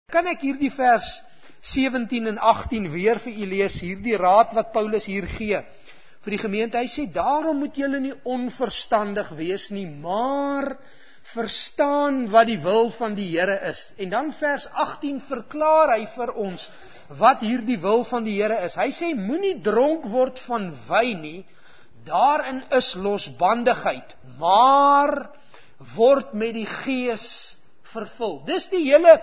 Kan ek hierdie vers 17 en 18 weer vir u lees, hierdie raad wat Paulus hier gee vir die gemeente. Hy sê, daarom moet julle nie onverstandig wees nie, maar verstaan wat die wil van die Here is. En dan vers 18 verklaar hy vir ons wat hierdie wil van die Here is. Hy sê, moenie dronk word van wyn nie, daarin is losbandigheid, maar word met die Gees vervul. Dis die hele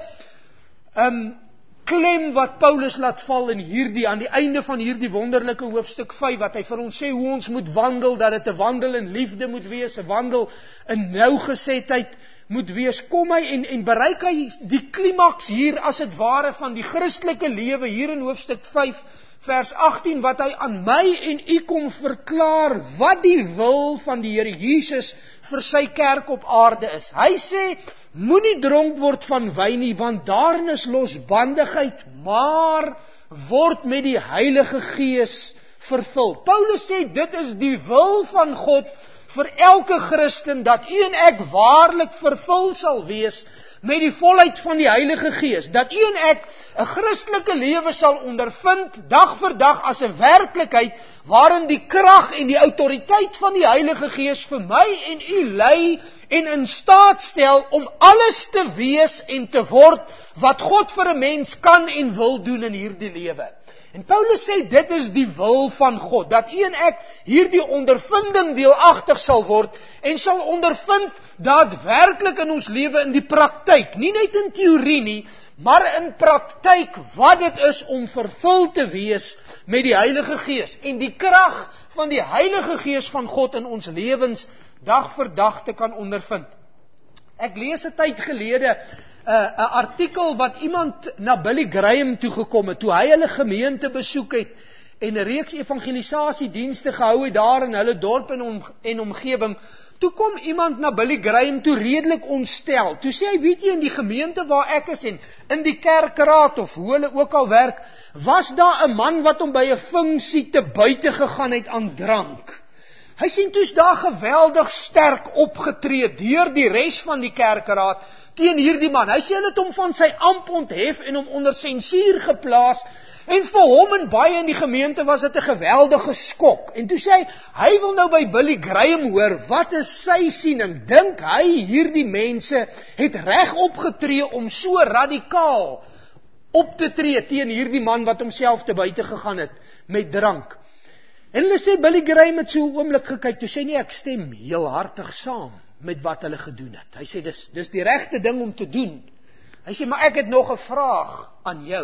klem wat Paulus laat val in hierdie, aan die einde van hierdie wonderlike hoofstuk 5, wat hy vir ons sê hoe ons moet wandel, dat dit 'n wandel in liefde moet wees, 'n wandel in nougesetheid moet wees. Kom hy en bereik hy die klimaks hier, as dit ware, van die Christelike lewe, hier in hoofstuk 5, vers 18, wat hy aan my en u kom verklaar, wat die wil van die Here Jesus vir sy kerk op aarde is. Hy sê, moenie dronk word van wyn nie, want daarin is losbandigheid, maar word met die Heilige Gees vervul. Paulus sê, dit is die wil van God vir elke Christen, dat u en ek waarlik vervul sal wees met die volheid van die Heilige Gees, dat u en ek 'n Christelike lewe sal ondervind, dag vir dag, as 'n werklikheid, waarin die krag en die autoriteit van die Heilige Gees vir my en u lei, en in staat stel om alles te wees en te word, wat God vir 'n mens kan en wil doen in hierdie lewe. En Paulus sê, dit is die wil van God, dat u en ek hierdie ondervinding deelagtig sal word, en sal ondervind daadwerklik in ons lewe in die praktyk, nie net in teorie nie, maar in praktyk, wat dit is om vervul te wees met die Heilige Gees, en die krag van die Heilige Gees van God in ons lewens, dag vir dag te kan ondervind. Ek lees 'n tyd gelede 'n artikel wat iemand na Billy Graham toegekom het, toe hy hulle gemeente besoek het, en 'n reeks evangelisasiedienste gehou het daar in hulle dorp en omgewing. Toe kom iemand na Billy Graham toe redelik ontstel. Toe sê hy, weet jy, in die gemeente waar ek is, en in die kerkraad, of hoe hulle ook al werk, was daar 'n man wat hom by 'n funksie te buite gegaan het aan drank. Hy sien toe's daar geweldig sterk opgetree deur die res van die kerkraad teen hierdie man. Hy sê hulle het hom van sy amp onthef en hom onder sensuur geplaas, en vir hom en baie in die gemeente was dit 'n geweldige skok. En toe sê hy wil nou by Billy Graham hoor, wat is sy siening? Dink hy hierdie mense het reg opgetree om so radikaal op te tree teen hierdie man wat homself te buite gegaan het met drank? En hulle sê, Billy Graham het so 'n oomblik gekyk, toe sê nie, ek stem heel hartig saam met wat hulle gedoen het. Hy sê, dis die regte ding om te doen. Hy sê, maar ek het nog 'n vraag aan jou.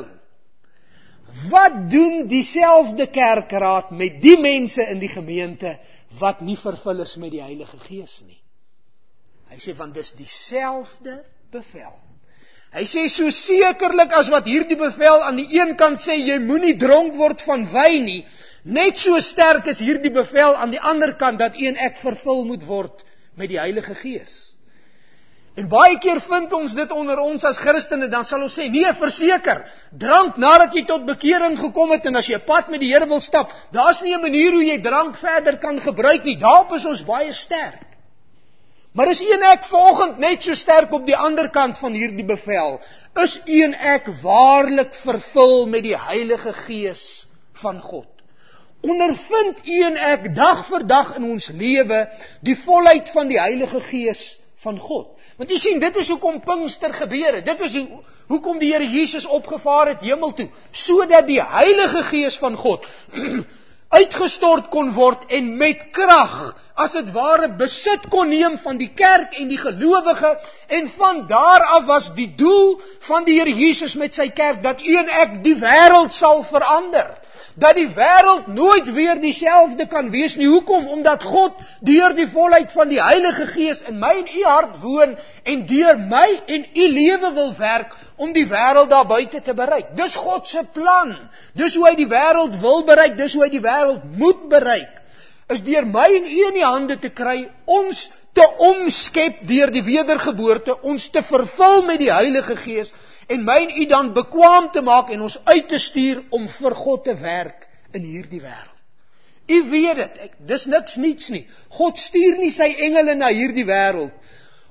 Wat doen dieselfde kerkraad met die mense in die gemeente, wat nie vervul is met die Heilige Gees nie? Hy sê, want dis dieselfde bevel. Hy sê, so sekerlik as wat hierdie bevel aan die een kant sê, jy moenie dronk word van wyn nie, net so sterk is hierdie bevel aan die ander kant, dat u en ek vervul moet word met die Heilige Gees. En baie keer vind ons dit onder ons as Christene, dan sal ons sê, nee, verseker, drank nadat jy tot bekering gekom het, en as jy 'n pad met die Here wil stap, daar's nie 'n manier hoe jy drank verder kan gebruik nie, daarop is ons baie sterk. Maar is u en ek vanoggend net so sterk op die ander kant van hierdie bevel? Is u en ek waarlik vervul met die Heilige Gees van God? Ondervind u en ek dag vir dag in ons lewe die volheid van die Heilige Gees van God? Want u sien, dit is hoekom Pinkster gebeur het. Dit is hoekom die Here Jesus opgevaar het hemel toe, sodat die Heilige Gees van God uitgestort kon word en met krag, as dit ware, besit kon neem van die kerk en die gelowige, en van daar af was die doel van die Here Jesus met sy kerk, dat u en ek die wêreld sal verander. Dat die wêreld nooit weer dieselfde kan wees nie. Hoekom? Omdat God deur die volheid van die Heilige Gees in my en u hart woon, en deur my en u lewe wil werk, om die wêreld daar buite te bereik. Dis God se plan. Dis hoe hy die wêreld wil bereik, dis hoe hy die wêreld moet bereik, is deur my en u in die hande te kry, ons te omskep deur die wedergeboorte, ons te vervul met die Heilige Gees, en my en u dan bekwaam te maak en ons uit te stuur om vir God te werk in hierdie wêreld. U weet dit, dis niks niets nie. God stuur nie sy engele na hierdie wêreld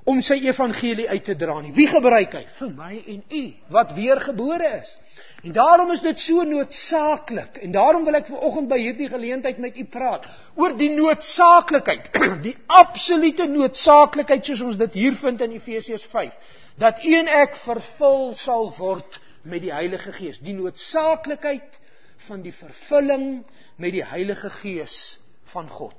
om sy evangelie uit te dra nie. Wie gebruik hy? Vir my en u, wat weergebore is. En daarom is dit so noodsaaklik, en daarom wil ek vanoggend by hierdie geleentheid met u praat, oor die noodsaaklikheid, die absolute noodsaaklikheid, soos ons dit hier vind in Efesiërs 5, dat u en ek vervul sal word met die Heilige Gees, die noodsaaklikheid van die vervulling met die Heilige Gees van God.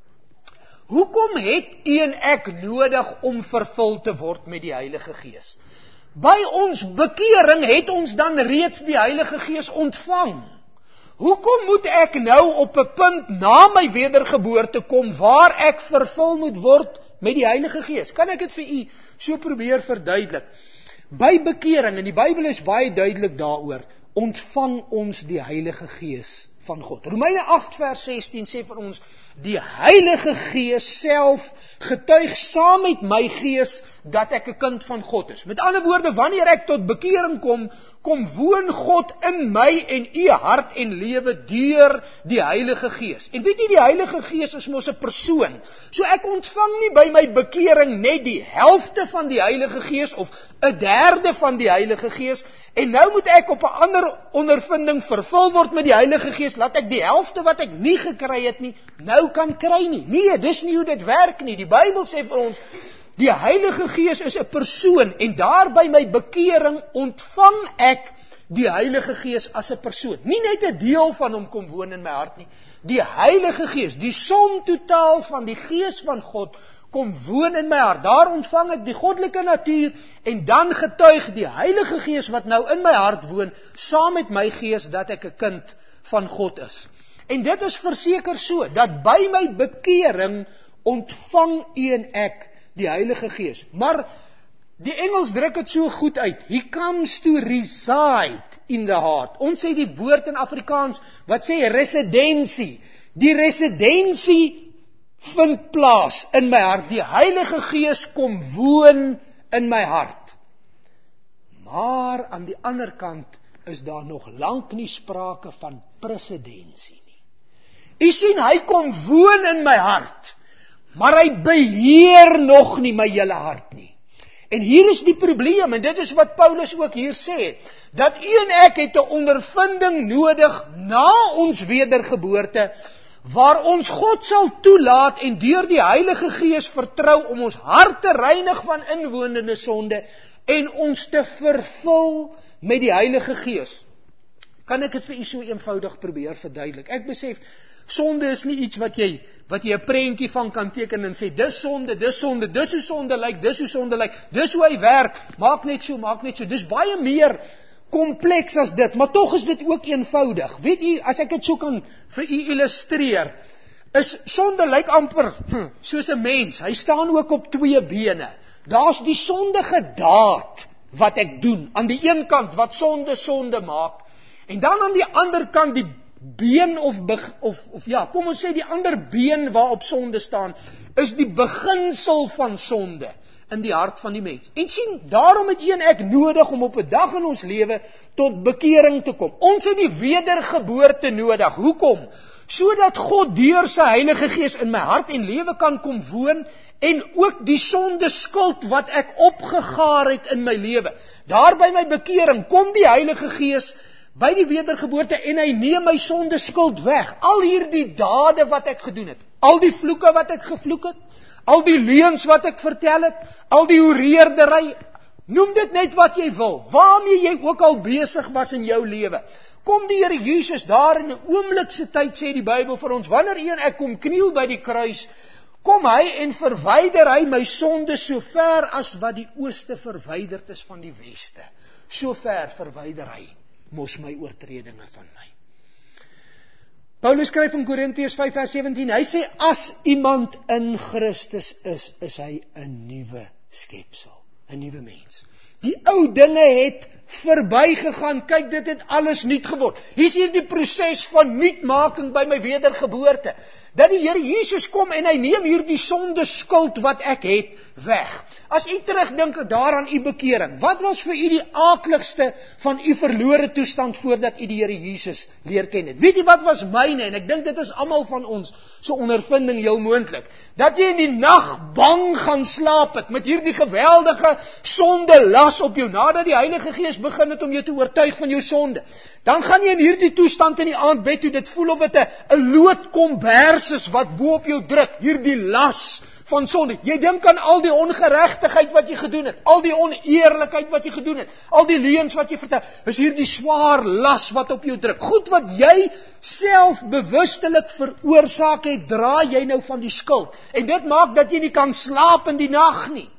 Hoekom het u en ek nodig om vervul te word met die Heilige Gees? By ons bekering het ons dan reeds die Heilige Gees ontvang. Hoekom moet ek nou op 'n punt na my wedergeboorte kom waar ek vervul moet word met die Heilige Gees? Kan ek dit vir u so probeer verduidelik? By bekering, en die Bybel is baie duidelik daaroor, ontvang ons die Heilige Gees van God. Romeine 8 vers 16 sê vir ons, die Heilige Gees self getuig saam met my gees dat ek 'n kind van God is. Met ander woorde, wanneer ek tot bekering kom woon God in my en u hart en lewe deur die Heilige Gees. En weet jy, die Heilige Gees is mos 'n persoon. So ek ontvang nie by my bekering net die helfte van die Heilige Gees of 1/3 van die Heilige Gees. En nou moet ek op 'n ander ondervinding vervul word met die Heilige Gees, laat ek die helfte wat ek nie gekry het nie, nou kan kry nie. Nee, dis nie hoe dit werk nie. Die Bybel sê vir ons, die Heilige Gees is 'n persoon, en daar by my bekering ontvang ek die Heilige Gees as 'n persoon. Nie net 'n deel van hom kom woon in my hart nie. Die Heilige Gees, die som totaal van die Gees van God, kom woon in my hart. Daar ontvang ek die goddelike natuur, en dan getuig die Heilige Gees wat nou in my hart woon, saam met my gees, dat ek 'n kind van God is. En dit is verseker so, dat by my bekering ontvang u en ek die Heilige Gees. Maar die Engels druk dit so goed uit. He comes to reside in the heart. Ons sê die woord in Afrikaans, wat sê residensie. Die residensie vind plaas in my hart. Die Heilige Gees kom woon in my hart. Maar aan die ander kant is daar nog lank nie sprake van presidensie nie. U sien, hy kom woon in my hart, maar hy beheer nog nie my hele hart nie. En hier is die probleem, en dit is wat Paulus ook hier sê, dat u en ek het 'n ondervinding nodig na ons wedergeboorte, waar ons God sal toelaat en deur die Heilige Gees vertrou om ons hart te reinig van inwonende sonde en ons te vervul met die Heilige Gees. Kan ek dit vir u so eenvoudig probeer verduidelik? Ek besef, sonde is nie iets wat jy 'n prentjie van kan teken en sê, dis sonde, dis sonde, dis hoe sonde lyk, dis hoe sonde lyk, dis hoe hy werk, maak net so, dis baie meer kompleks as dit, maar tog is dit ook eenvoudig. Weet u, as ek dit so kan vir u illustreer, is sonde lyk amper soos 'n mens, hy staan ook op 2 bene. Daar's die sondige daad wat ek doen, aan die een kant wat sonde maak, en dan aan die ander kant die been kom ons sê die ander been waarop sonde staan, is die beginsel van sonde in die hart van die mens. En sien, daarom het u en ek nodig om op 'n dag in ons lewe tot bekering te kom. Ons het die wedergeboorte nodig. Hoekom? Sodat God deur sy Heilige Gees in my hart en lewe kan kom woon, en ook die sonde skuld wat ek opgegaar het in my lewe. Daar by my bekering kom die Heilige Gees by die wedergeboorte en hy neem my sonde skuld weg. Al hierdie dade wat ek gedoen het, al die vloeke wat ek gevloek het, al die leuns wat ek vertel het, al die hoereerdery, noem dit net wat jy wil, waarmee jy ook al besig was in jou lewe. Kom die Here Jesus daar in 'n oomblikse tyd, sê die Bybel vir ons, wanneer u en ek kom kniel by die kruis, kom hy en verwyder hy my sonde so ver as wat die ooste verwyderd is van die weste. So ver verwyder hy mos my oortredinge van my. Paulus skryf in Korintiërs 5 vers 17, hy sê, as iemand in Christus is hy 'n nuwe skepsel, 'n nuwe mens. Die ou dinge het verbygegaan, kyk, dit het alles nuut geword. Hier is hier die proses van nuutmaking by my wedergeboorte, dat die Here Jesus kom en hy neem hier die sonde skuld wat ek het, weg. As u terugdink daaraan u bekering, wat was vir u die aakligste van u verlore toestand voordat u die Here Jesus leer ken het? Weet u wat was myne, en ek dink dit is almal van ons so ondervinding heel moontlik, dat jy in die nag bang gaan slaap het, met hierdie geweldige sonde las op jou, nadat die Heilige Gees begin het om jou te oortuig van jou sonde. Dan gaan jy in hierdie toestand in die aand bed toe, dit voel of dit 'n loodkombers is wat bo op jou druk, hierdie las van sonde. Jy dink aan al die ongeregtigheid wat jy gedoen het, al die oneerlikheid wat jy gedoen het, al die leuns wat jy vertel, is hierdie swaar las wat op jou druk. Goed wat jy self bewustelik veroorsaak het, dra jy nou van die skuld. En dit maak dat jy nie kan slaap in die nag nie.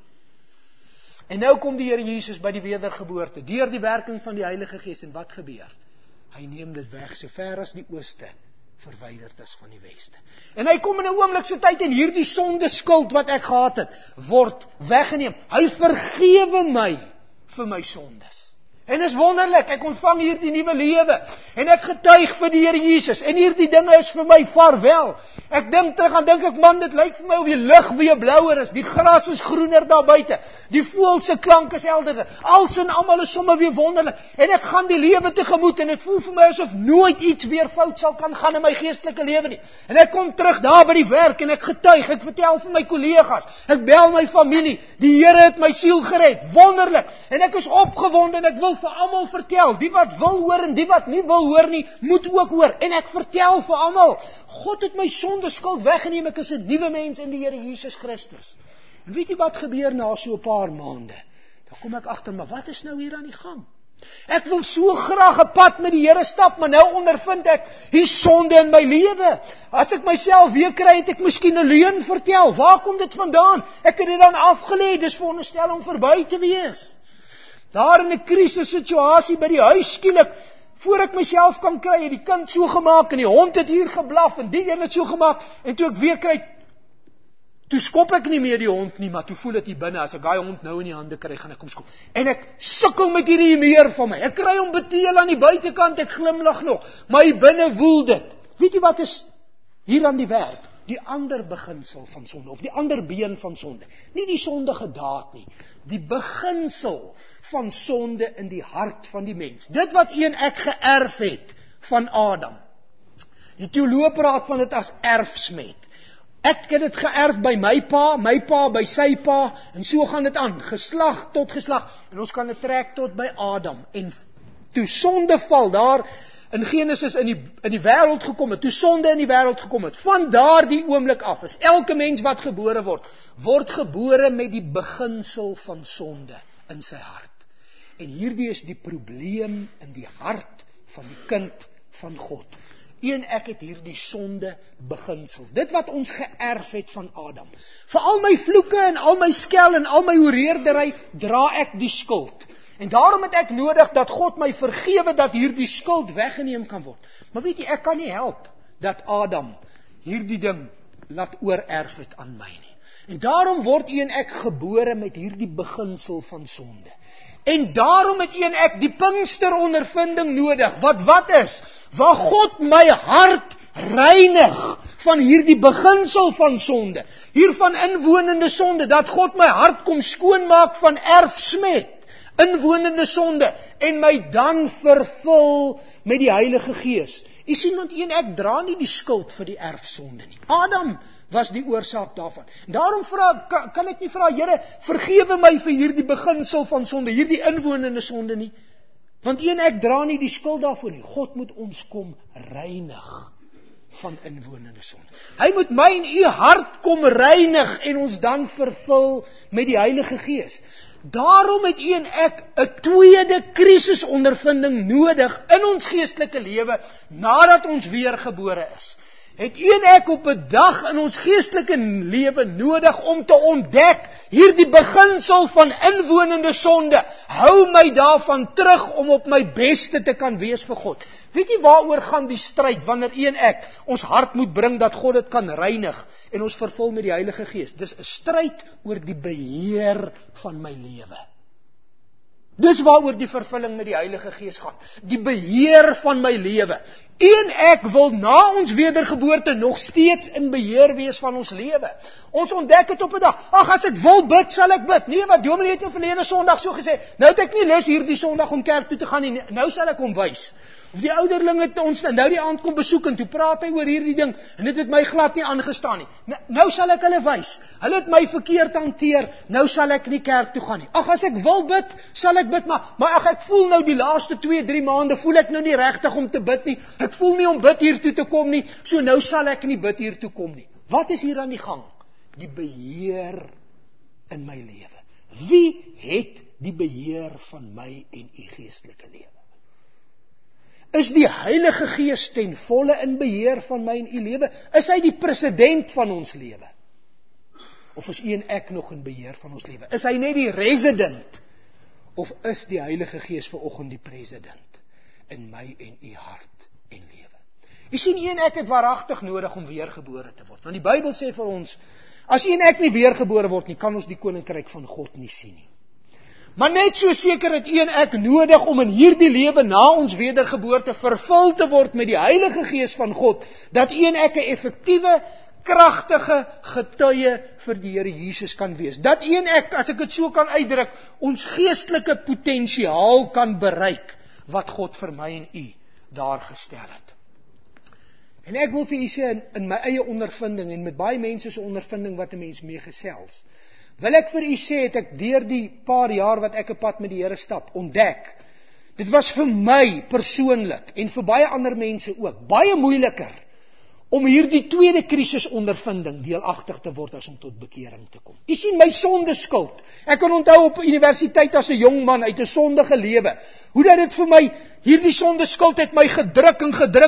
En nou kom die Here Jesus by die wedergeboorte, deur die werking van die Heilige Gees, en wat gebeur? Hy neem dit weg, so ver as die ooste verwyderd is van die weste. En hy kom in 'n oomblikse tyd en hierdie sonde skuld wat ek gehad het, word weggeneem. Hy vergewe my vir my sondes. En is wonderlik, ek ontvang hierdie nuwe lewe, en ek getuig vir die Here Jesus, en hierdie dinge is vir my vaarwel. Ek dink terug aan, dink ek, man, dit lyk vir my of die lug weer blouer is, die gras is groener daar buite, die voël se klank is helderder, als en almal is sommer weer wonderlik, en ek gaan die lewe tegemoet, en dit voel vir my asof nooit iets weer fout sal kan gaan in my geestelike lewe nie. En ek kom terug daar by die werk, en ek getuig, ek vertel vir my kollegas, ek bel my familie, die Here het my siel gered, wonderlik, en ek is opgewonde, en ek wil vir almal vertel, die wat wil hoor en die wat nie wil hoor nie, moet ook hoor, en ek vertel vir almal, God het my sonde skuld weggeneem, ek is 'n nuwe mens in die Here Jesus Christus. En weet jy wat gebeur na so 'n paar maande? Dan kom ek agter, maar wat is nou hier aan die gang? Ek wil so graag 'n pad met die Here stap, maar nou ondervind ek, hier sonde in my lewe. As ek myself weer kry, het ek miskien 'n leuen vertel, waar kom dit vandaan? Ek het dit dan afgelê, dis veronderstel om verby te wees. Daar in 'n krisissituasie by die huis skielik, voor ek myself kan kry, het die kind so gemaak, en die hond het hier geblaf, en die een het so gemaak, en toe ek weer kry, toe skop ek nie meer die hond nie, maar toe voel dit hier binne, as ek die hond nou in die hande kry, gaan ek kom skop. En ek sukkel met hierdie meer van my, ek kry hom beteel aan die buitekant, ek glimlag nog, maar hier binne woel dit. Weet jy wat is hier aan die werk? Die ander beginsel van sonde, of die ander been van sonde. Nie die sondige daad nie, die beginsel van sonde in die hart van die mens. Dit wat u en ek geërf het van Adam. Die teoloë praat van dit as erfsmet. Ek het dit geërf by my pa by sy pa, en so gaan dit aan, geslag tot geslag, en ons kan dit trek tot by Adam. En toe sonde val daar in Genesis in die wêreld gekom het, toe sonde in die wêreld gekom het, van daardie oomblik af is elke mens wat gebore word gebore met die beginsel van sonde in sy hart. En hierdie is die probleem in die hart van die kind van God. U en ek het hierdie sonde beginsel. Dit wat ons geërf het van Adam. Vir al my vloeke en al my skel en al my hoereerdery dra ek die skuld. En daarom het ek nodig dat God my vergewe, dat hierdie skuld weggeneem kan word. Maar weet jy, ek kan nie help dat Adam hierdie ding laat oorerf het aan my nie. En daarom word u en ek gebore met hierdie beginsel van sonde. En daarom het u en ek die Pinksterondervinding nodig, wat is? Waar God my hart reinig van hierdie beginsel van sonde, hiervan inwonende sonde, dat God my hart kom skoonmaak van erfsmet, inwonende sonde, en my dan vervul met die Heilige Gees. U sien, want u en ek dra nie die skuld vir die erfsonde nie. Adam was die oorsaak daarvan. Daarom kan ek nie vra, Here, vergewe my vir hierdie beginsel van sonde, hierdie inwonende sonde nie. Want u en ek dra nie die skuld daarvoor nie. God moet ons kom reinig van inwonende sonde. Hy moet my en u hart kom reinig en ons dan vervul met die Heilige Gees. Daarom het u en ek 'n tweede krisisondervinding nodig in ons geestelike lewe nadat ons weergebore is. Het u en ek op 'n dag in ons geestelike lewe nodig om te ontdek, hierdie beginsel van inwonende sonde hou my daarvan terug om op my beste te kan wees vir God. Weet jy waaroor gaan die stryd wanneer u en ek ons hart moet bring dat God dit kan reinig en ons vervul met die Heilige Gees? Dis 'n stryd oor die beheer van my lewe. Dis waaroor die vervulling met die Heilige Gees gaan. Die beheer van my lewe. U en ek wil na ons wedergeboorte nog steeds in beheer wees van ons lewe. Ons ontdek het op 'n dag, as ek wil bid, sal ek bid. Nee, wat Dominee het nou verlede Sondag so gesê, nou het ek nie lus hierdie Sondag om kerk toe te gaan nie, nou sal ek hom wys. Of die ouderling het ons nou die aand kom besoek en toe praat hy oor hierdie ding en dit het my glad nie aangestaan nie. Nou sal ek hulle wys. Hulle het my verkeerd hanteer. Nou sal ek nie kerk toe gaan nie. As ek wil bid, sal ek bid, maar ek voel nou die laaste 2-3 maande voel ek nou nie regtig om te bid nie. Ek voel nie om bid hier toe te kom nie. So nou sal ek nie bid hier toe kom nie. Wat is hier aan die gang? Die beheer in my lewe. Wie het die beheer van my en u geestelike lewe? Is die Heilige Gees ten volle in beheer van my en u lewe? Is hy die president van ons lewe? Of is u en ek nog in beheer van ons lewe? Is hy net die resident? Of is die Heilige Gees vanoggend die president in my en u hart en lewe? U sien, u en ek het waaragtig nodig om weergebore te word. Want die Bybel sê vir ons, as u en ek nie weergebore word nie, kan ons die koninkryk van God nie sien nie. Maar net so seker het u en ek nodig om in hierdie lewe na ons wedergeboorte vervul te word met die Heilige Gees van God, dat u en ek 'n effektiewe, kragtige getuie vir die Here Jesus kan wees. Dat u en ek, as ek dit so kan uitdruk, ons geestelike potensiaal kan bereik wat God vir my en u daar gestel het. En ek wil vir u sê, in my eie ondervinding en met baie mense se ondervinding wat 'n mens mee gesels, wil ek vir u sê, het ek deur die paar jaar wat ek 'n pad met die Here stap, ontdek, dit was vir my persoonlik, en vir baie ander mense ook, baie moeiliker, om hierdie tweede krisisondervinding deelagtig te word as om tot bekering te kom. U sien, my sondeskuld, ek kan onthou op universiteit as 'n jong man uit 'n sondige lewe, hoe dat dit vir my, hierdie sondeskuld het my gedruk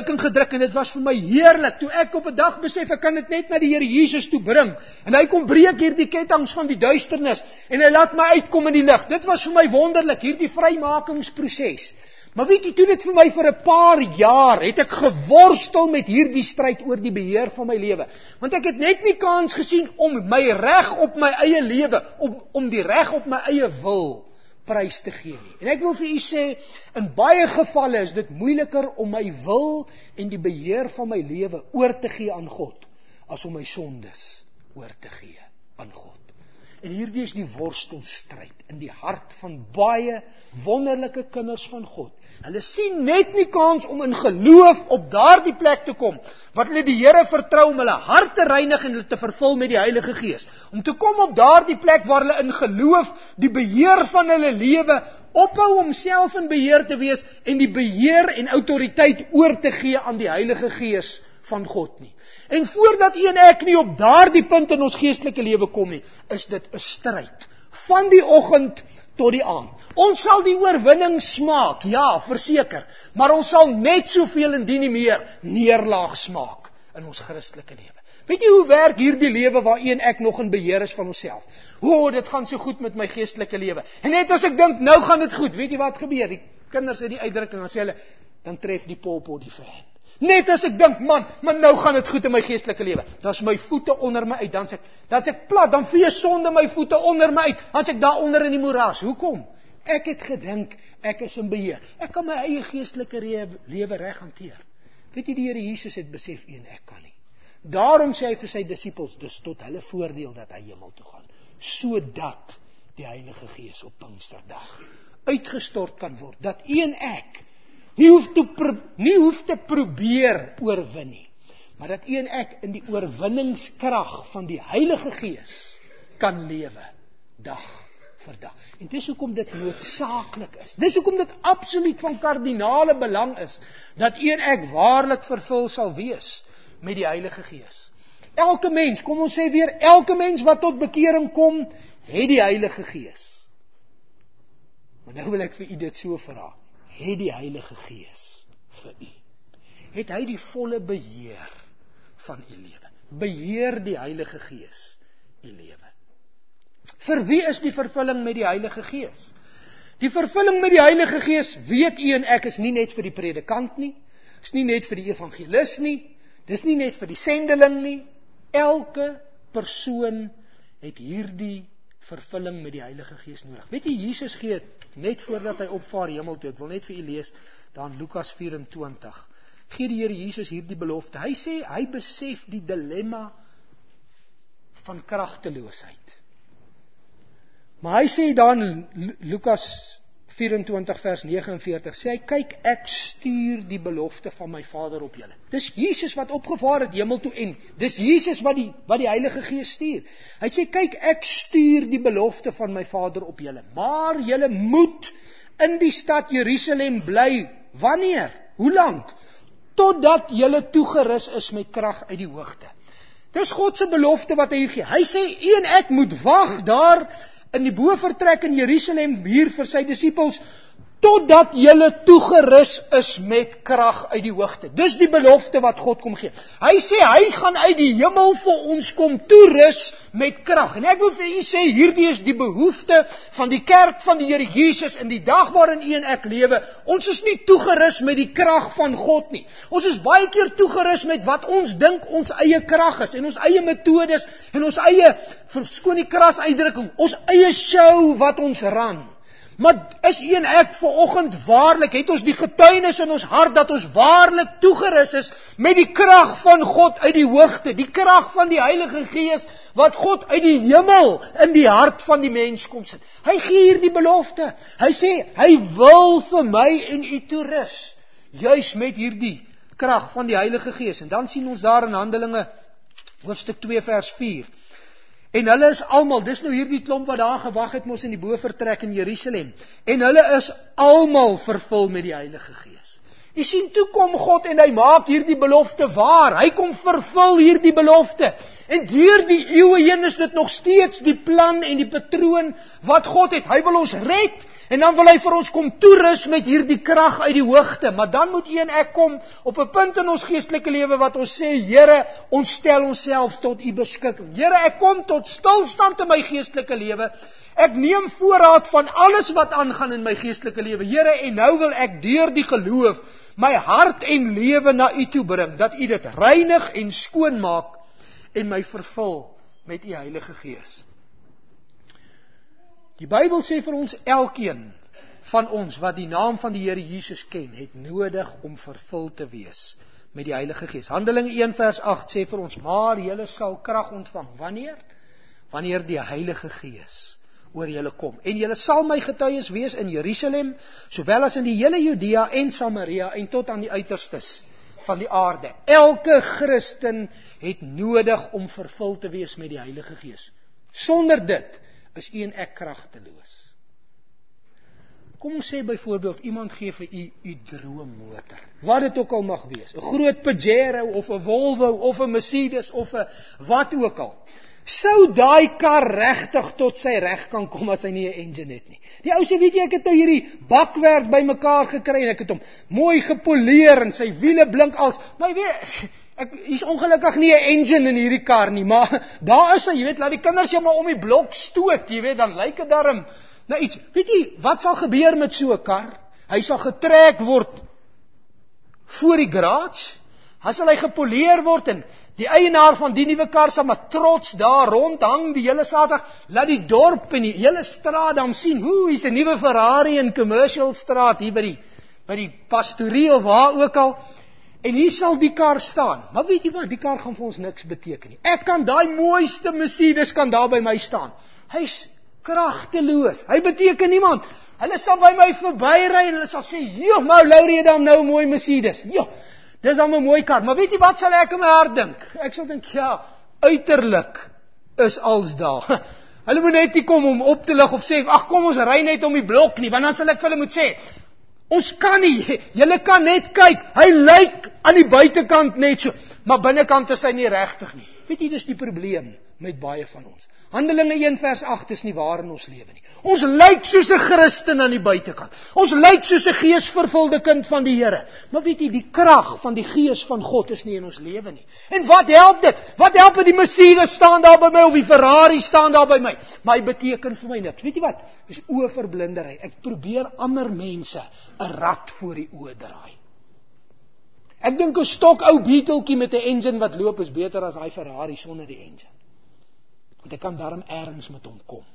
en dit was vir my heerlik, toe ek op 'n dag besef, ek kan dit net na die Here Jesus toe bring, en hy kom breek hierdie kettinge van die duisternis, en hy laat my uitkom in die lig. Dit was vir my wonderlik, hierdie vrymakingsproses. Maar weet jy, toe dit vir my vir 'n paar jaar, het ek geworstel met hierdie stryd oor die beheer van my lewe. Want ek het net nie kans gesien om my reg op my eie lewe, om die reg op my eie wil prys te gee nie. En ek wil vir u sê, in baie gevalle is dit moeiliker om my wil en die beheer van my lewe oor te gee aan God, as om my sondes oor te gee aan God. En hierdie is die worstelstryd in die hart van baie wonderlike kinders van God. Hulle sien net nie kans om in geloof op daardie plek te kom, wat hulle die Here vertrou om hulle hart te reinig en hulle te vervul met die Heilige Gees. Om te kom op daardie plek waar hulle in geloof die beheer van hulle lewe ophou om self in beheer te wees en die beheer en autoriteit oor te gee aan die Heilige Gees van God nie. En voordat u en ek nie op daardie punt in ons geestelike lewe kom nie, is dit 'n stryd van die oggend tot die aand. Ons sal die oorwinning smaak, ja, verseker, maar ons sal net soveel indien nie meer neerlaag smaak in ons Christelike lewe. Weet jy hoe werk hierdie lewe waar u en ek nog in beheer is van onsself? Dit gaan so goed met my geestelike lewe. En net as ek dink, nou gaan dit goed, weet jy wat gebeur? Die kinders het die uitdrukking, dan sê hulle, dan tref die popo die fan. Net as ek dink, man, nou gaan dit goed in my geestelike lewe. Dan is my voete onder my uit, dan is ek plat, dan vee sonde my voete onder my uit, dan is ek daar onder in die moeras. Hoekom? Ek het gedink, ek is in beheer. Ek kan my eie geestelike lewe reg hanteer. Weet jy, die Here Jesus het besef, u en ek kan nie. Daarom sê hy vir sy disippels, dis tot hulle voordeel dat hy hemel toe gaan, sodat die Heilige Gees op Pinksterdag uitgestort kan word, dat u en ek nie hoef te probeer oorwin nie, maar dat u en ek in die oorwinningskrag van die Heilige Gees kan lewe, dag vir dag. En dis hoekom dit noodsaaklik is. Dis hoekom dit absoluut van kardinale belang is, dat u en ek waarlik vervul sal wees met die Heilige Gees. Elke mens, kom ons sê weer, elke mens wat tot bekering kom, het die Heilige Gees. Maar nou wil ek vir u dit so vra, het die Heilige Gees vir u? Het hy die volle beheer van u lewe? Beheer die Heilige Gees u lewe? Vir wie is die vervulling met die Heilige Gees? Die vervulling met die Heilige Gees, weet u en ek, is nie net vir die predikant nie, is nie net vir die evangelis nie, dis nie net vir die sendeling nie. Elke persoon het hierdie vervulling met die Heilige Gees nodig. Weet jy, Jesus gee net voordat hy opvaar hemel toe, ek wil net vir u lees, daar in Lukas 24, gee die Here Jesus hierdie belofte. Hy sê, hy besef die dilemma van kragteloosheid. Maar hy sê dan Lukas 24 vers 49, sê hy, kyk, ek stuur die belofte van my Vader op julle. Dis Jesus wat opgevaar het hemel toe en dis Jesus wat die Heilige Gees stuur. Hy sê, kyk, ek stuur die belofte van my Vader op julle, maar julle moet in die stad Jerusalem bly. Wanneer? Hoe lank? Totdat julle toegerus is met krag uit die hoogte. Dis God se belofte wat hy gee. Hy sê, u en ek moet wag daar in die bovertrek in Jerusalem hier vir sy disippels, totdat julle toegerus is met krag uit die hoogte. Dis die belofte wat God kom gee. Hy sê, hy gaan uit die hemel vir ons kom toerus met krag. En ek wil vir u sê, hierdie is die behoefte van die kerk van die Here Jesus in die dag waarin u en ek lewe. Ons is nie toegerus met die krag van God nie. Ons is baie keer toegerus met wat ons dink ons eie krag is, en ons eie metodes, en ons eie, verskoon die kras uitdrukking, ons eie show wat ons ran. Maar is u en ek vanoggend waarlik, het ons die getuienis in ons hart dat ons waarlik toegerus is met die krag van God uit die hoogte, die krag van die Heilige Gees wat God uit die hemel in die hart van die mens kom sit. Hy gee hier die belofte. Hy sê, hy wil vir my en u toerus, juis met hierdie krag van die Heilige Gees. En dan sien ons daar in Handelinge hoofstuk 2 vers 4. En hulle is almal, dis nou hierdie klomp wat daar gewag het mos in die bovertrek in Jerusalem. En hulle is almal vervul met die Heilige Gees. Jy sien, toe kom God en hy maak hierdie belofte waar. Hy kom vervul hierdie belofte. En deur die eeue heen is dit nog steeds die plan en die patroon wat God het. Hy wil ons red. En dan wil hy vir ons kom toerus met hierdie krag uit die hoogte. Maar dan moet u en ek kom op 'n punt in ons geestelike lewe wat ons sê, Here, ons stel onsself tot u beskikking. Here, ek kom tot stilstand in my geestelike lewe. Ek neem voorraad van alles wat aangaan in my geestelike lewe. Here, en nou wil ek deur die geloof my hart en lewe na u toe bring, dat u dit reinig en skoon maak en my vervul met u Heilige Gees. Die Bybel sê vir ons, elkeen van ons wat die naam van die Here Jesus ken, het nodig om vervul te wees met die Heilige Gees. Handelinge 1 vers 8 sê vir ons, maar julle sal krag ontvang. Wanneer? Wanneer die Heilige Gees oor julle kom. En julle sal my getuies wees in Jerusalem, sowel as in die hele Judea en Samaria en tot aan die uiterstes van die aarde. Elke Christen het nodig om vervul te wees met die Heilige Gees. Sonder dit is u en ek kragteloos. Kom ons sê byvoorbeeld, iemand gee vir u droommotor. Wat dit ook al mag wees. 'n groot Pajero of 'n Volvo of 'n Mercedes of 'n wat ook al. Sou daai kar regtig tot sy reg kan kom as hy nie 'n engine het nie. Die ou sê, weet jy, ek het nou hierdie bakwerk bymekaar gekry en ek het hom mooi gepoleer en sy wiele blink als, maar jy weet, hier's ongelukkig nie 'n engine in hierdie kar nie, maar daar is hy, jy weet, laat die kinders jou maar om die blok stoot, jy weet, dan lyk dit darm nou iets. Weet jy, wat sal gebeur met so 'n kar? Hy sal getrek word voor die garage, dan sal hy gepoleer word en die eienaar van die nuwe kar sal maar trots daar rondhang die hele Saterdag, laat die dorp en die hele straat dan sien, hier's 'n nuwe Ferrari in Commercial Straat hier by die pastorie of waar ook al. En hier sal die kar staan. Maar weet jy wat, die kar gaan vir ons niks beteken nie. Ek kan daai mooiste Mercedes kan daar by my staan. Hy's kragteloos. Hy beteken niemand. Hulle sal by my verbyry en hulle sal sê, "Joh, maar Laurie het dan nou 'n mooi Mercedes." Joh, dis dan 'n mooi kar. Maar weet jy wat sal ek in my hart dink? Ek sal dink, ja, uiterlik is alles daar. Hulle moet net nie kom om op te lig of sê, "Ag, kom ons ry net om die blok nie," want dan sal ek vir hulle moet sê, "Ons kan nie, julle kan net kyk, hy lyk aan die buitekant net so, maar binnekant is hy nie regtig nie." Weet jy, dis die probleem met baie van ons. Handelinge 1 vers 8 is nie waar in ons lewe nie. Ons lyk soos 'n Christen aan die buitekant. Ons lyk soos 'n geesvervulde kind van die Here. Maar weet jy, die krag van die Gees van God is nie in ons lewe nie. En wat help dit? Wat help dit die Mercedes staan daar by my of die Ferrari staan daar by my? Maar hy beteken vir my niks. Weet jy wat? Dis oëverblindery. Ek probeer ander mense 'n rad voor die oë draai. Ek dink 'n stok ou Beetletjie met 'n engine wat loop is beter as daai Ferrari sonder die engine. Want ek kan daarom ergens met hom kom.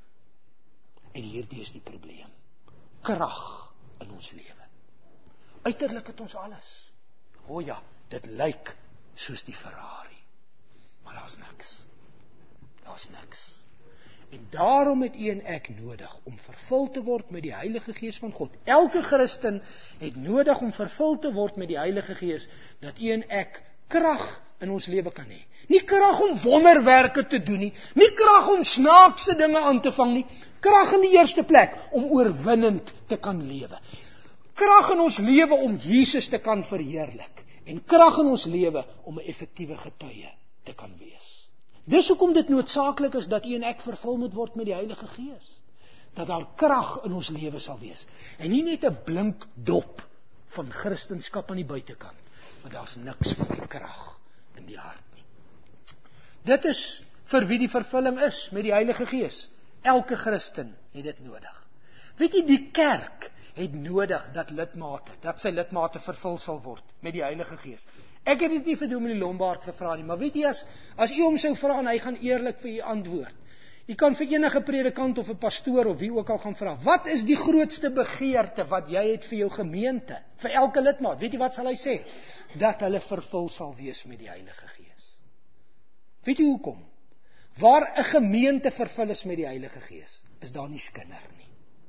En hierdie is die probleem. Krag in ons lewe. Uiterlik het ons alles. O ja, dit lyk soos die Ferrari. Maar daar's niks. Daar's niks. En daarom het u en ek nodig om vervul te word met die Heilige Gees van God. Elke Christen het nodig om vervul te word met die Heilige Gees, dat u en ek krag in ons lewe kan hê. Nie krag om wonderwerke te doen nie, nie krag om snaakse dinge aan te vang nie, krag in die eerste plek om oorwinnend te kan lewe. Krag in ons lewe om Jesus te kan verheerlik, en krag in ons lewe om 'n effektiewe getuie te kan wees. Dis hoekom dit noodsaaklik is dat u en ek vervul moet word met die Heilige Gees. Dat daar krag in ons lewe sal wees. En nie net 'n blink dop van Christendom aan die buitekant, maar daar's niks van die krag in die hart nie. Dit is vir wie die vervulling is met die Heilige Gees. Elke Christen het dit nodig. Weet jy, die kerk het nodig dat sy lidmate vervul sal word met die Heilige Gees. Ek het dit nie vir Dominee Lombard gevra nie, maar weet jy, as u hom sou vra en hy gaan eerlik vir u antwoord. U kan vir enige predikant of 'n pastoor of wie ook al gaan vra, wat is die grootste begeerte wat jy het vir jou gemeente, vir elke lidmaat? Weet jy wat sal hy sê? Dat hulle vervul sal wees met die Heilige Gees. Weet jy hoekom? Waar 'n gemeente vervul is met die Heilige Gees, is daar nie skinder nie.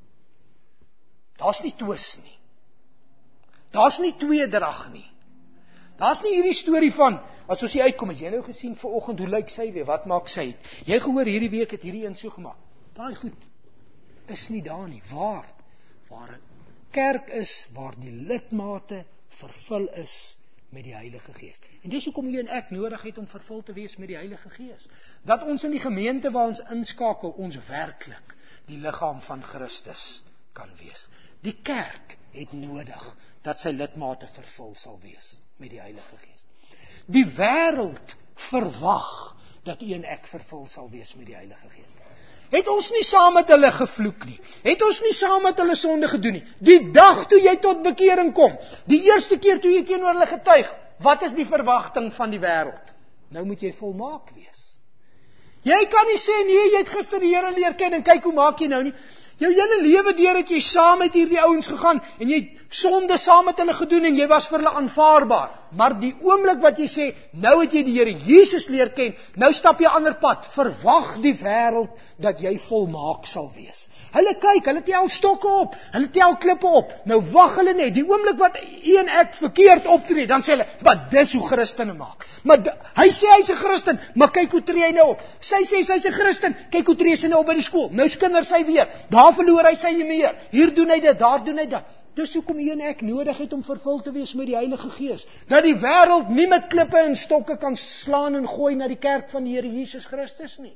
Daar's nie twis nie. Daar's nie tweedrag nie. Daar's nie hierdie storie van, as ons hier uitkom, het jy nou gesien vanoggend, hoe lyk sy weer, wat maak sy? Jy gehoor hierdie week het hierdie een so gemaak. Daai goed is nie daar nie. Waar 'n kerk is, waar die lidmate vervul is met die Heilige Gees. En dis hoekom jy en ek nodig het om vervul te wees met die Heilige Gees. Dat ons in die gemeente waar ons inskakel, ons werklik die liggaam van Christus kan wees. Die kerk het nodig dat sy lidmate vervul sal wees met die Heilige Gees. Die wêreld verwag dat u en ek vervul sal wees met die Heilige Gees. Het ons nie saam met hulle gevloek nie, het ons nie saam met hulle sonde gedoen nie. Die dag toe jy tot bekering kom, die eerste keer toe jy teenoor hulle getuig, wat is die verwagting van die wêreld? Nou moet jy volmaak wees. Jy kan nie sê, nee, jy het gister die Here leer ken en kyk hoe maak jy nou nie. Jou hele lewe deur het jy saam met hierdie ouens gegaan en jy het sonde saam met hulle gedoen en jy was vir hulle aanvaarbaar. Maar die oomblik wat jy sê, nou het jy die Here Jesus leer ken, nou stap jy 'n ander pad, verwag die wêreld dat jy volmaak sal wees. Hulle kyk, hulle tel stokke op, hulle tel klippe op, nou wag hulle net, die oomblik wat u en ek verkeerd optree, dan sê hulle, wat dis hoe Christene maak. Maar hy sê hy's 'n Christen, maar kyk hoe tree hy nou op. Sy sê sy's 'n Christen, kyk hoe tree sy nou op by die skool. Nou skinder sy weer, daar verloor hy sy meer, hier doen hy dit, daar doen hy dat. Dis hoekom u en ek nodig het om vervul te wees met die Heilige Gees. Dat die wêreld nie met klippe en stokke kan slaan en gooi na die kerk van die Here Jesus Christus nie.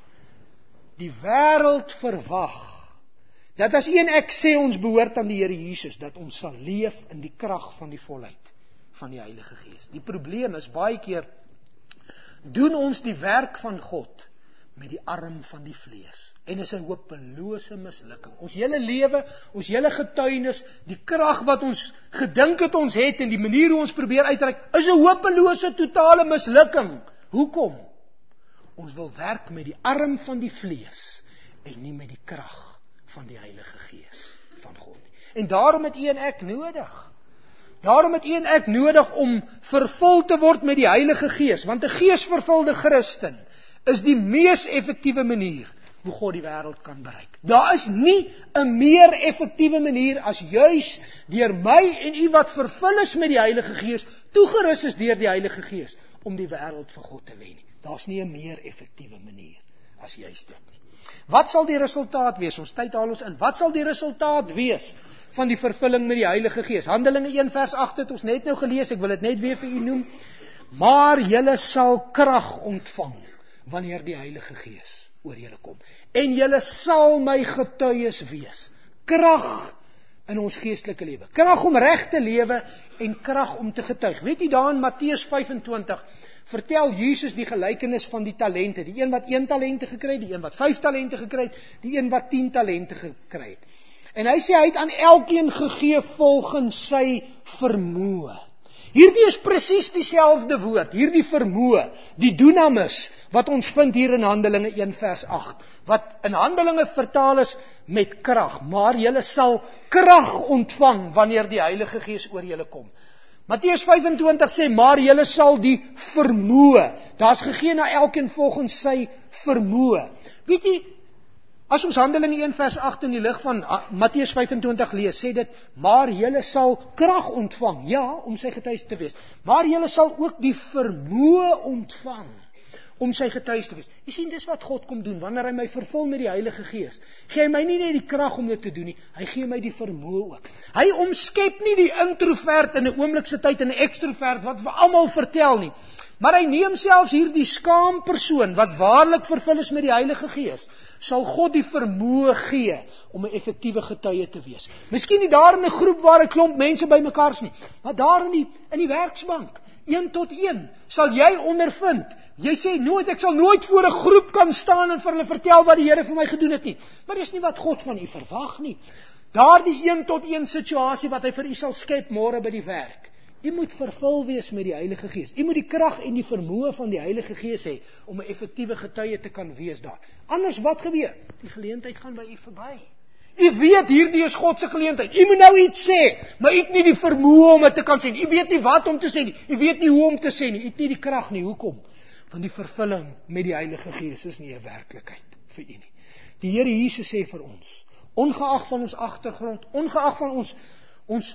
Die wêreld verwag dat as u en ek sê ons behoort aan die Here Jesus, dat ons sal leef in die krag van die volheid van die Heilige Gees. Die probleem is, baie keer doen ons die werk van God met die arm van die vlees. En is 'n hopelose mislukking. Ons hele lewe, ons hele getuienis, die krag wat ons gedink het ons het en die manier hoe ons probeer uitreik, is 'n hopelose totale mislukking. Hoekom? Ons wil werk met die arm van die vlees en nie met die krag van die Heilige Gees van God nie. En daarom het u en ek nodig. Daarom het u en ek nodig om vervul te word met die Heilige Gees, want 'n geesvervulde Christen is die mees effektiewe manier hoe God die wêreld kan bereik. Daar is nie 'n meer effektiewe manier as juis deur my en u wat vervul is met die Heilige Gees, toegerus is deur die Heilige Gees om die wêreld vir God te wen nie. Daar's nie 'n meer effektiewe manier as juis dit nie. Wat sal die resultaat wees? Ons tyd haal ons in. Wat sal die resultaat wees van die vervulling met die Heilige Gees? Handelinge 1 vers 8 het ons net nou gelees, ek wil dit net weer vir u noem. Maar julle sal krag ontvang wanneer die Heilige Gees oor julle kom. En julle sal my getuies wees. Krag in ons geestelike lewe. Krag om reg te lewe en krag om te getuig. Weet jy, daar in Matteus 25 vertel Jesus die gelykenis van die talente. Die een wat 1 talente gekry het, die een wat 5 talente gekry het, die een wat 10 talente gekry het. En hy sê hy het aan elkeen gegee volgens sy vermoë. Hierdie is presies dieselfde woord, hierdie vermoë, die dunamis, wat ons vind hier in Handelinge 1 vers 8, wat in Handelinge vertaal is met krag, maar julle sal krag ontvang wanneer die Heilige Gees oor julle kom. Matteus 25 sê, maar julle sal die vermoë. Daar's gegee na elkeen volgens sy vermoë. Weet jy, as ons Handelinge 1 vers 8 in die lig van Matteus 25 lees, sê dit, maar julle sal krag ontvang, ja, om sy getuies te wees. Maar julle sal ook die vermoë ontvang om sy getuies te wees. Jy sien, dis wat God kom doen, wanneer hy my vervul met die Heilige Gees. Gee hy my nie net die krag om dit te doen nie, hy gee my die vermoë ook. Hy omskep nie die introvert in 'n oomblikse tyd in 'n ekstrovert, wat vir almal vertel nie. Maar hy neem selfs hierdie skaam persoon, wat waarlik vervul is met die Heilige Gees, sal God die vermoë gee om 'n effektiewe getuie te wees. Miskien nie daar in 'n groep waar 'n klomp mense bymekaar is nie, maar daar in die werksbank, 1 tot 1, sal jy ondervind. Jy sê nooit, ek sal nooit voor 'n groep kan staan en vir hulle vertel wat die Here vir my gedoen het nie. Maar dis nie wat God van u verwag nie. Daardie 1 tot 1 situasie wat hy vir u sal skep môre by die werk. U moet vervul wees met die Heilige Gees. U moet die krag en die vermoë van die Heilige Gees hê om 'n effektiewe getuie te kan wees daar. Anders wat gebeur? Die geleentheid gaan by u verby. U weet hierdie is God se geleentheid. U moet nou iets sê, maar u het nie die vermoë om dit te kan sê nie. U weet nie wat om te sê nie. U weet nie hoe om te sê nie. U het nie die krag nie. Hoekom? Want die vervulling met die Heilige Gees is nie 'n werklikheid vir u nie. Die Here Jesus sê vir ons, ongeag van ons agtergrond, ongeag van ons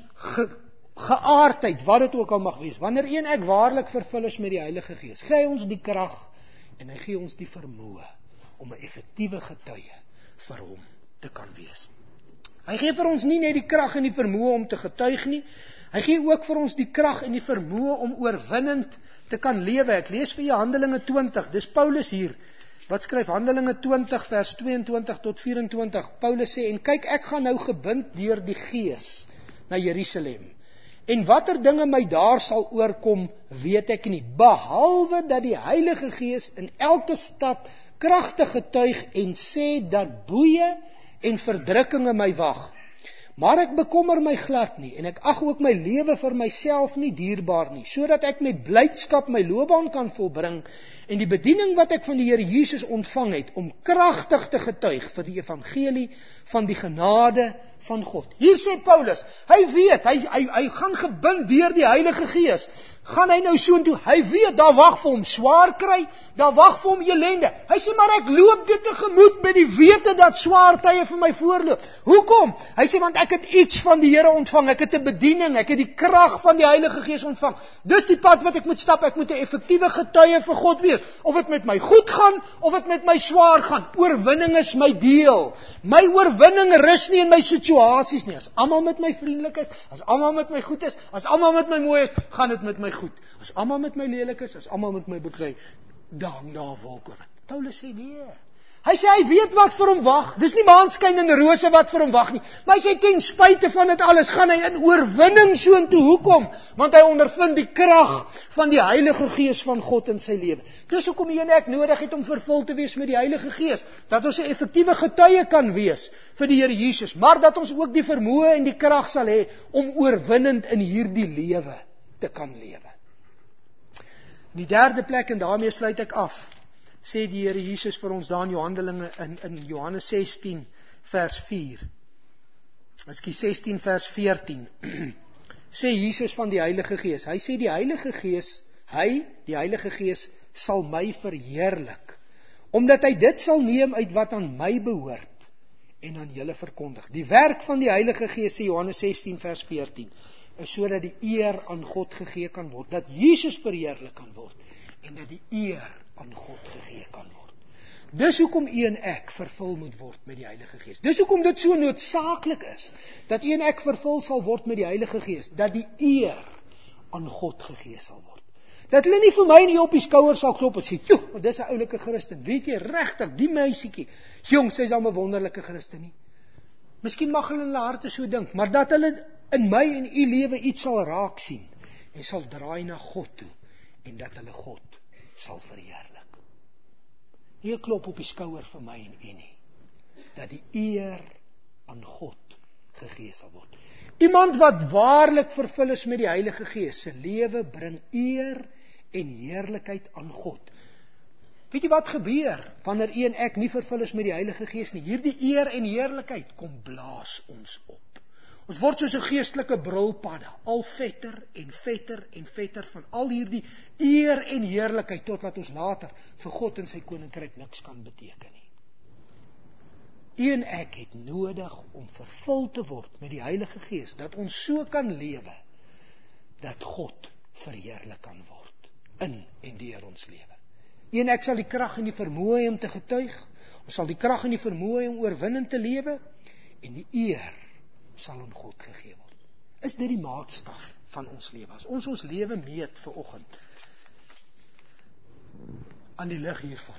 geaardheid, wat dit ook al mag wees, wanneer u en ek waarlik vervul is met die Heilige Gees, gee hy ons die krag en hy gee ons die vermoë om 'n effektiewe getuie vir hom te kan wees. Hy gee vir ons nie net die krag en die vermoë om te getuig nie, hy gee ook vir ons die krag en die vermoë om oorwinnend te kan lewe. Ek lees vir julle Handelinge 20, dis Paulus hier, wat skryf Handelinge 20 vers 22 tot 24. Paulus sê, en kyk, ek gaan nou gebind deur die Gees na Jerusalem. En watter dinge my daar sal oorkom, weet ek nie, behalwe dat die Heilige Gees in elke stad kragtig getuig en sê dat boeye en verdrukkinge my wag. Maar ek bekommer my glad nie, en ek ag ook my lewe vir myself nie dierbaar nie, sodat ek met blydskap my loopbaan kan volbring, en die bediening wat ek van die Here Jesus ontvang het, om kragtig te getuig vir die evangelie van die genade van God. Hier sê Paulus, hy weet, hy gaan gebind deur die Heilige Gees. Gaan hy nou soontoe, hy weet, daar wag vir hom swaar kry, daar wag vir hom ellende. Hy sê, maar ek loop dit tegemoet met die wete dat swaar tye vir my voorloop. Hoekom? Hy sê, want ek het iets van die Here ontvang, ek het 'n bediening, ek het die krag van die Heilige Gees ontvang. Dis die pad wat ek moet stap, ek moet 'n effektiewe getuie vir God wees. Of dit met my goed gaan, of dit met my swaar gaan. Oorwinning is my deel. My oorwinning rus nie in my situasies nie. As almal met my vriendelik is, as almal met my goed is, as almal met my mooi is, gaan dit met my goed. As almal met my lelik is, as almal met my beklei, dan daar wolk oor. Paulus sê nee. Hy sê hy weet wat vir hom wag. Dis nie maanskyn en rose wat vir hom wag nie. Maar hy sê ten spyte van dit alles gaan hy in oorwinning soontoe. Hoekom? Want hy ondervind die krag van die Heilige Gees van God in sy lewe. Dis hoekom jy en ek nodig het om vervul te wees met die Heilige Gees, dat ons 'n effektiewe getuie kan wees vir die Here Jesus, maar dat ons ook die vermoë en die krag sal hê om oorwinnend in hierdie lewe te kan lewe. Die derde plek, en daarmee sluit ek af, sê die Here Jesus vir ons daar in Handelinge in Johannes 16 vers 4. Ekskuus 16 vers 14. Sê Jesus van die Heilige Gees. Hy sê die Heilige Gees sal my verheerlik, omdat hy dit sal neem uit wat aan my behoort en aan julle verkondig. Die werk van die Heilige Gees, sê Johannes 16 vers 14, is sodat die eer aan God gegee kan word, dat Jesus verheerlik kan word en dat die eer aan God gegee kan word. Dis hoekom u en ek vervul moet word met die Heilige Gees. Dis hoekom dit so noodsaaklik is dat u en ek vervul sal word met die Heilige Gees, dat die eer aan God gegee sal word. Dat hulle nie vir my nie op die skouers sal klop en sê, "Joe, dis 'n oulike Christen. Weet jy regtig, die meisietjie, jong, sy's al 'n wonderlike Christen nie." Miskien mag hulle in hulle harte so dink, maar dat hulle in my en u lewe iets sal raak sien en sal draai na God toe en dat hulle God sal verheerlik. Nie 'n klop op die skouer vir my en u nie, dat die eer aan God gegee sal word. Iemand wat waarlik vervul is met die Heilige Gees, se lewe bring eer en heerlikheid aan God. Weet jy wat gebeur wanneer u en ek nie vervul is met die Heilige Gees nie? Hierdie eer en heerlikheid kom blaas ons op. Ons word soos 'n geestelike brulpadda, al vetter en vetter en vetter van al hierdie eer en heerlikheid, totdat ons later vir God en sy koninkryk niks kan beteken nie. U en ek het nodig om vervul te word met die Heilige Gees, dat ons so kan lewe, dat God verheerlik kan word, in en deur ons lewe. U en ek sal die krag en die vermoë hê om te getuig, ons sal die krag en die vermoë hê om oorwinnend te lewe, en die eer sal aan God gegee word. Is dit die maatstaf van ons lewe? As ons lewe meet vir oggend, aan die lig hiervan,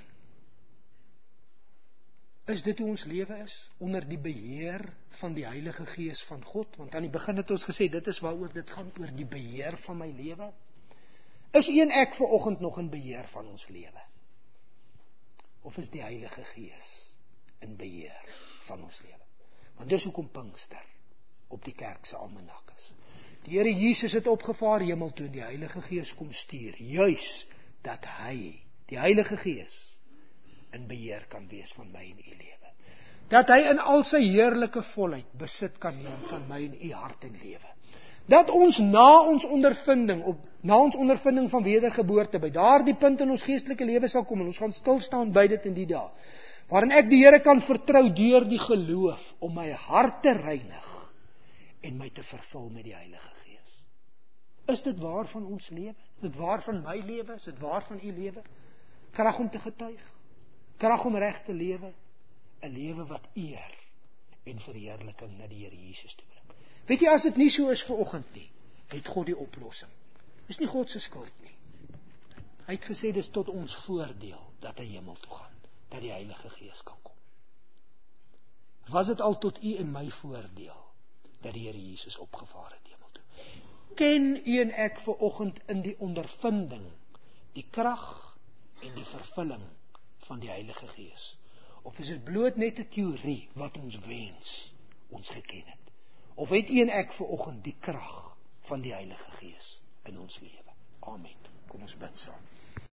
is dit hoe ons lewe is, onder die beheer van die Heilige Gees van God? Want aan die begin het ons gesê, dit is waaroor dit gaan, oor die beheer van my lewe. Is u en ek vir oggend nog in beheer van ons lewe? Of is die Heilige Gees in beheer van ons lewe? Want dis hoekom Pinkster op die kerk se almanak is. Die Here Jesus het opgevaar hemel toe, en die Heilige Gees kom stuur, juis dat hy, die Heilige Gees, in beheer kan wees van my en u lewe. Dat hy in al sy heerlike volheid besit kan neem van my en u hart en lewe. Dat ons na ons ondervinding van wedergeboorte, by daardie punt in ons geestelike lewe sal kom, en ons gaan stil staan by dit in die dae, waarin ek die Here kan vertrou deur die geloof, om my hart te reinig, en my te vervul met die Heilige Gees. Is dit waar van ons lewe? Is dit waar van my lewe? Is dit waar van u lewe? Krag om te getuig, krag om reg te lewe, 'n lewe wat eer en verheerliking na die Here Jesus toe bring. Weet jy, as dit nie so is vir oggend nie, het God die oplossing. Dis nie God se skuld nie. Hy het gesê, dis tot ons voordeel, dat hy hemel toe gaan, dat die Heilige Gees kan kom. Was dit al tot u en my voordeel, dat die Here Jesus opgevaar het hemel toe? Ken u en ek vir oggend in die ondervinding, die krag en die vervulling van die Heilige Gees? Of is dit bloot net 'n teorie wat ons wens ons geken het? Of het u en ek vir oggend die krag van die Heilige Gees in ons lewe? Amen. Kom ons bid saam.